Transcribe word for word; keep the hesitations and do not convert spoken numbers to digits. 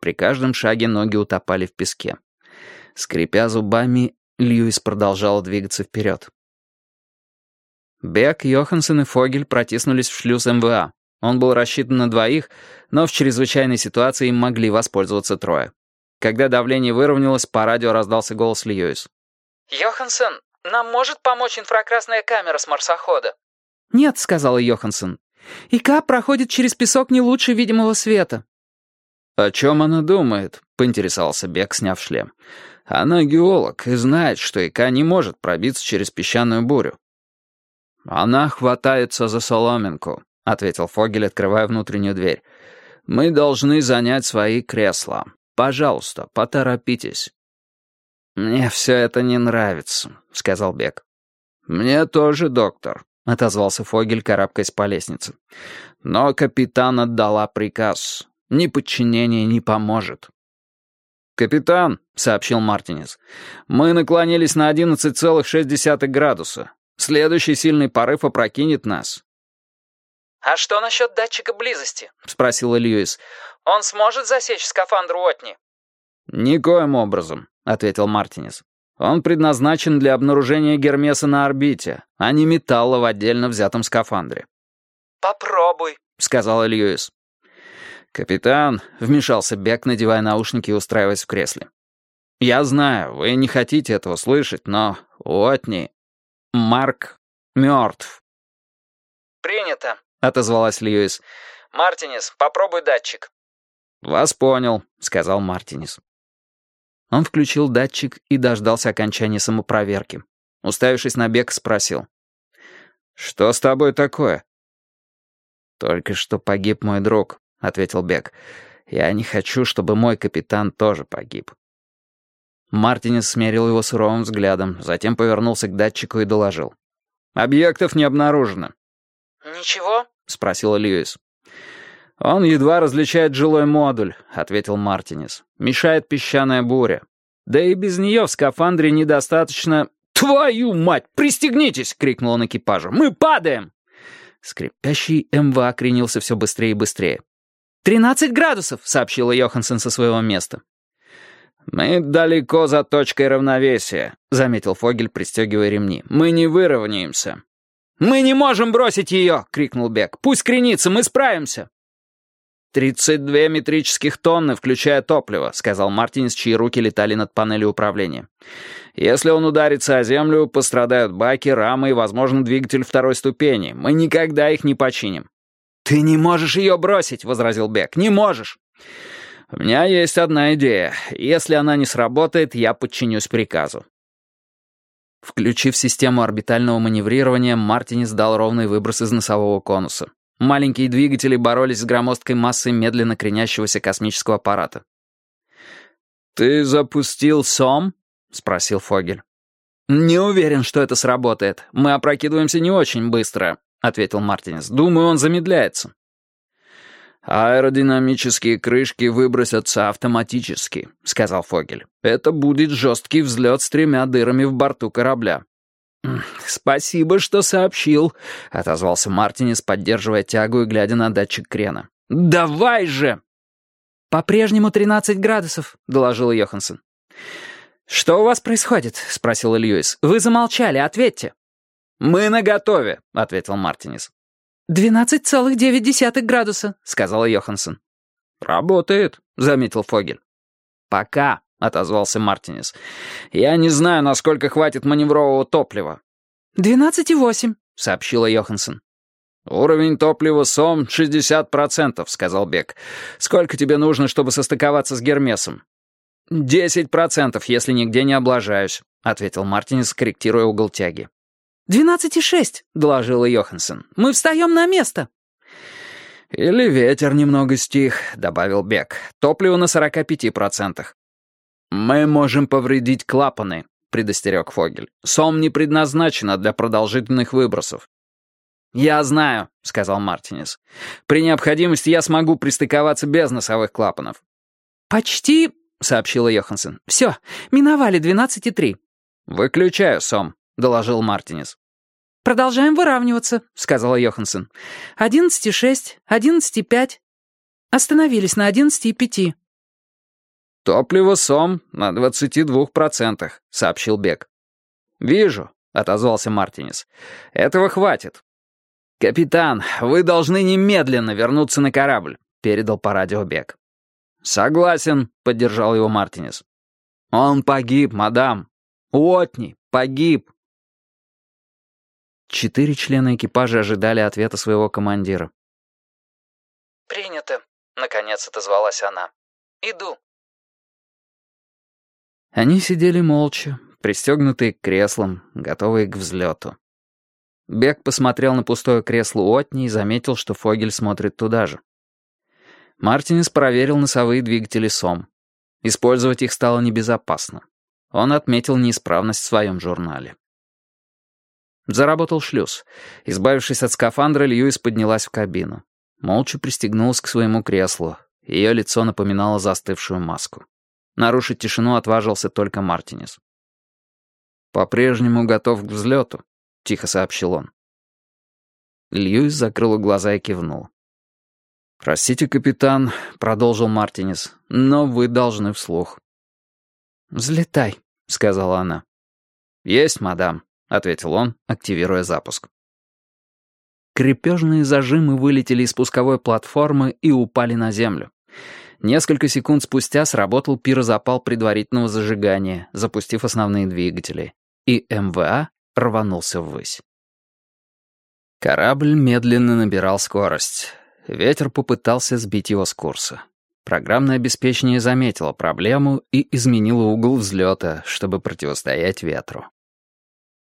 При каждом шаге ноги утопали в песке. Скрипя зубами, Льюис продолжал двигаться вперед. Бек, Йоханссон и Фогель протиснулись в шлюз эм вэ а. Он был рассчитан на двоих, но в чрезвычайной ситуации им могли воспользоваться трое. Когда давление выровнялось, по радио раздался голос Льюис. «Йоханссон, нам может помочь инфракрасная камера с марсохода?» «Нет», — сказала Йоханссон. «ИК проходит через песок не лучше видимого света». «О чем она думает?» — поинтересовался Бек, сняв шлем. «Она геолог и знает, что ИК не может пробиться через песчаную бурю». «Она хватается за соломинку», — ответил Фогель, открывая внутреннюю дверь. «Мы должны занять свои кресла. Пожалуйста, поторопитесь». «Мне все это не нравится», — сказал Бек. «Мне тоже, доктор», — отозвался Фогель, карабкаясь по лестнице. «Но капитан отдала приказ. Неподчинение не поможет». «Капитан», — сообщил Мартинес, — «мы наклонились на одиннадцать целых шесть десятых градуса. Следующий сильный порыв опрокинет нас». «А что насчет датчика близости?» — спросила Льюис. «Он сможет засечь скафандр Уотни?» «Никоим образом», — ответил Мартинес. «Он предназначен для обнаружения Гермеса на орбите, а не металла в отдельно взятом скафандре». «Попробуй», — сказала Льюис. «Капитан», — вмешался Бек, надевая наушники и устраиваясь в кресле. «Я знаю, вы не хотите этого слышать, но Уотни... Марк мертв». «Принято», — отозвалась Льюис. «Мартинес, попробуй датчик». «Вас понял», — сказал Мартинес. Он включил датчик и дождался окончания самопроверки. Уставившись на Бека, спросил. «Что с тобой такое?» «Только что погиб мой друг», — ответил Бек. «Я не хочу, чтобы мой капитан тоже погиб». Мартинес смерил его суровым взглядом, затем повернулся к датчику и доложил. «Объектов не обнаружено». «Ничего?» — спросила Льюис. «Он едва различает жилой модуль», — ответил Мартинес. «Мешает песчаная буря. Да и без нее в скафандре недостаточно...» «Твою мать, пристегнитесь!» — крикнул он экипажу. «Мы падаем!» Скрипящий эм вэ а кренился все быстрее и быстрее. «Тринадцать градусов!» — сообщила Йоханссон со своего места. «Мы далеко за точкой равновесия», — заметил Фогель, пристегивая ремни. «Мы не выровняемся». «Мы не можем бросить ее!» — крикнул Бек. «Пусть кренится, мы справимся!» «тридцать две метрических тонны, включая топливо», — сказал Мартинес, чьи руки летали над панелью управления. «Если он ударится о землю, пострадают баки, рамы и, возможно, двигатель второй ступени. Мы никогда их не починим». «Ты не можешь ее бросить!» — возразил Бек. «Не можешь!» «У меня есть одна идея. Если она не сработает, я подчинюсь приказу». Включив систему орбитального маневрирования, Мартинес дал ровный выброс из носового конуса. Маленькие двигатели боролись с громоздкой массой медленно кренящегося космического аппарата. «Ты запустил СОМ?» — спросил Фогель. «Не уверен, что это сработает. Мы опрокидываемся не очень быстро», — ответил Мартинес. «Думаю, он замедляется». «Аэродинамические крышки выбросятся автоматически», — сказал Фогель. «Это будет жесткий взлет с тремя дырами в борту корабля». «Спасибо, что сообщил», — отозвался Мартинес, поддерживая тягу и глядя на датчик крена. «Давай же!» «По-прежнему тринадцать градусов», — доложила Йоханссон. «Что у вас происходит?» — спросила Льюис. «Вы замолчали, ответьте». «Мы наготове», — ответил Мартинес. «Двенадцать целых девять десятых градуса», — сказала Йоханссон. «Работает», — заметил Фогель. «Пока», — отозвался Мартинес. «Я не знаю, насколько хватит маневрового топлива». «Двенадцать и восемь», — сообщила Йоханссон. «Уровень топлива СОМ шестьдесят процентов», — сказал Бек. «Сколько тебе нужно, чтобы состыковаться с Гермесом?» «Десять процентов, если нигде не облажаюсь», — ответил Мартинес, корректируя угол тяги. «Двенадцать и шесть», — доложила Йоханссон. «Мы встаем на место». «Или ветер немного стих», — добавил Бек. «Топливо на сорока пяти процентах». «Мы можем повредить клапаны», — предостерег Фогель. «СОМ не предназначена для продолжительных выбросов». «Я знаю», — сказал Мартинес. «При необходимости я смогу пристыковаться без носовых клапанов». «Почти», — сообщила Йоханссон. «Все, миновали двенадцать и три». «Выключаю СОМ», — доложил Мартинес. «Продолжаем выравниваться», — сказала Йоханссон. «Одиннадцать и шесть, одиннадцать и пять». Остановились на одиннадцати и пяти. «Топливо СОМ на двадцати двух процентах», — сообщил Бек. «Вижу», — отозвался Мартинес. «Этого хватит». «Капитан, вы должны немедленно вернуться на корабль», — передал по радио Бек. «Согласен», — поддержал его Мартинес. «Он погиб, мадам. Уотни погиб». Четыре члена экипажа ожидали ответа своего командира. «Принято», — наконец отозвалась она. «Иду». Они сидели молча, пристегнутые к креслам, готовые к взлету. Бек посмотрел на пустое кресло Уотни и заметил, что Фогель смотрит туда же. Мартинес проверил носовые двигатели СОМ. Использовать их стало небезопасно. Он отметил неисправность в своем журнале. Заработал шлюз. Избавившись от скафандра, Льюис поднялась в кабину. Молча пристегнулась к своему креслу. Ее лицо напоминало застывшую маску. Нарушить тишину отважился только Мартинес. «По-прежнему готов к взлету», — тихо сообщил он. Льюис закрыл глаза и кивнул. «Простите, капитан», — продолжил Мартинес, — «но вы должны вслух». «Взлетай», — сказала она. «Есть, мадам», — ответил он, активируя запуск. Крепежные зажимы вылетели из спусковой платформы и упали на землю. Несколько секунд спустя сработал пирозапал предварительного зажигания, запустив основные двигатели, и МВА рванулся ввысь. Корабль медленно набирал скорость. Ветер попытался сбить его с курса. Программное обеспечение заметило проблему и изменило угол взлета, чтобы противостоять ветру.